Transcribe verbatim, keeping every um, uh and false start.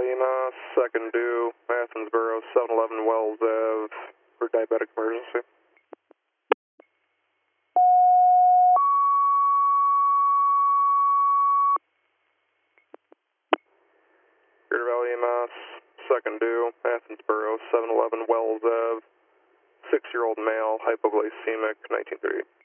Valley E M A, second due, Athensboro, seven eleven Wells Ave, for diabetic emergency. Greater Valley E M A, second due, Athensboro, seven eleven Wells Ave, six-year-old male, hypoglycemic, nineteen thirty-eight.